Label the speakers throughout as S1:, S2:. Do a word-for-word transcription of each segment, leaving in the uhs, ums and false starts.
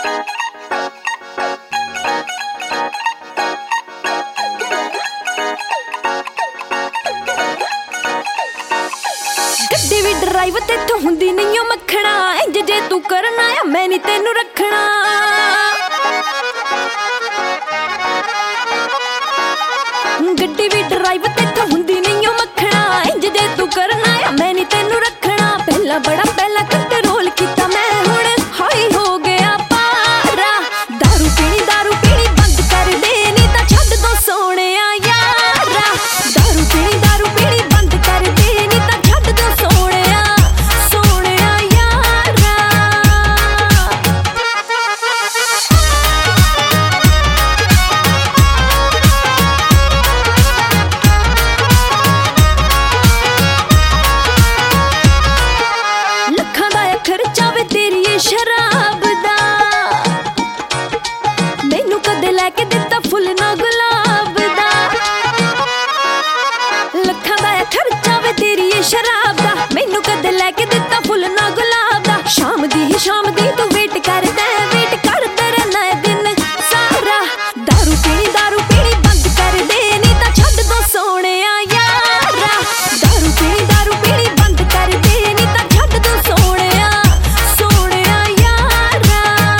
S1: ਗੱਡੀ ਵੀ ਡਰਾਈਵ ਤੇਥੋਂ ਹੁੰਦੀ ਨਹੀਂ ਓ ਮੱਖਣਾ, ਇੰਜ ਜੇ ਤੂੰ ਕਰਨਾ ਆ ਮੈਂ ਨੀ ਤੈਨੂੰ ਰੱਖਣਾ। ਗੱਡੀ ਵੀ ਡਰਾਈਵ ਤੇਥੋਂ ਹੁੰਦੀ ਨਹੀਂ ਓ ਮੱਖਣਾ, ਇੰਜ ਜੇ ਤੂੰ ਕਰਨਾ ਆ ਮੈਂ ਨੀ ਤੈਨੂੰ ਰੱਖਣਾ। ਪਹਿਲਾਂ ਬੜਾ ਪਹਿਲਾਂ ਕੰਟਰੋਲ ਕੀਤਾ ਮੈਂ, ਹੁਣ ਹਾਈ ਹੋ ਗਿਆ ਪਾਰਾ। ਦਾਰੂ ਪੀਣੀ ਦਾਰੂ ਪੀਣੀ ਬੰਦ ਕਰ ਦੇ, ਨੀ ਤਾਂ ਛੱਡ ਦੋ ਸੋਹਣਿਆ ਯਾਰਾ। ਦਾਰੂ ਪੀਣੀ ਦਾਰੂ ਪੀਣੀ ਬੰਦ ਕਰ ਦੇ, ਨੀ ਤਾਂ ਛੱਡ ਦੋ ਸੋਹਣਿਆ ਸੋਹਣਿਆ ਯਾਰਾ। ਲੱਖਾਂ ਦਾ ਖਰਚਾ ਵੇ ਤੇਰੀ ਏ ਸ਼ਰਾਬ ਦਾ, ਮੈਨੂੰ ਕਦੇ ਲੈ ਕੇ ਦਿੱਤਾ ਫੁੱਲ ਨਾ ਗੁਲਾਬ ਦਾ। ਲੱਖਾਂ ਦਾ ਖਰਚਾ ਵੇ ਤੇਰੀ ਏ ਸ਼ਰਾਬ ਦਾ, ਮੈਨੂੰ ਕਦੇ ਲੈ ਕੇ ਦਿੱਤਾ ਫੁੱਲ ਨਾ ਗੁਲਾਬ ਦਾ। ਸ਼ਾਮ ਦੀ ਹੀ ਸ਼ਾਮ ਦੀ ਤੂੰ ਵੇਟ ਕਰਦਾ ਵੇਟ ਕਰਦਾ ਰਹਿਣਾ ਏ ਦਿਨ ਸਾਰਾ। ਦਾਰੂ ਪੀਣੀ ਦਾਰੂ ਪੀਣੀ ਬੰਦ ਕਰ ਦੇ, ਨੀ ਤਾਂ ਛੱਡ ਦੋ ਸੋਹਣਿਆ ਯਾਰਾ। ਦਾਰੂ ਪੀਣੀ ਦਾਰੂ ਪੀਣੀ ਬੰਦ ਕਰ ਦੇ, ਨੀ ਤਾਂ ਛੱਡ ਦੋ ਸੋਹਣਿਆ ਸੋਹਣਿਆ ਯਾਰਾ।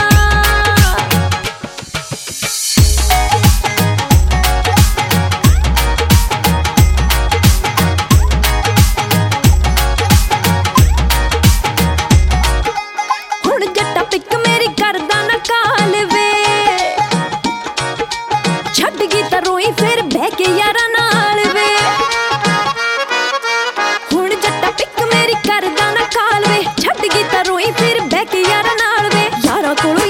S1: ਹੁਣ ਜੱਟਾ ਪਿੱਕ ਮੇਰੀ ਕਰਦਾ ਨਾ ਕਾਲ ਵੇ, ਛੱਡ ਗਈ ਤਾਂ ਰੋਈ ਫਿਰ ਬਹਿ ਕੇ ਯਾਰਾਂ ਨਾਲ ਵੇ। ਹੁਣ ਜੱਟਾ ਪਿੱਕ ਮੇਰੀ ਕਰਦਾ ਨਾ ਕਾਲ ਵੇ, ਛੱਡ ਗਈ ਤਾਂ ਰੋਈ ਫਿਰ ਬਹਿ ਕੇ ਯਾਰਾਂ ਨਾਲ ਵੇ। ਯਾਰਾਂ ਕੋਲੋਂ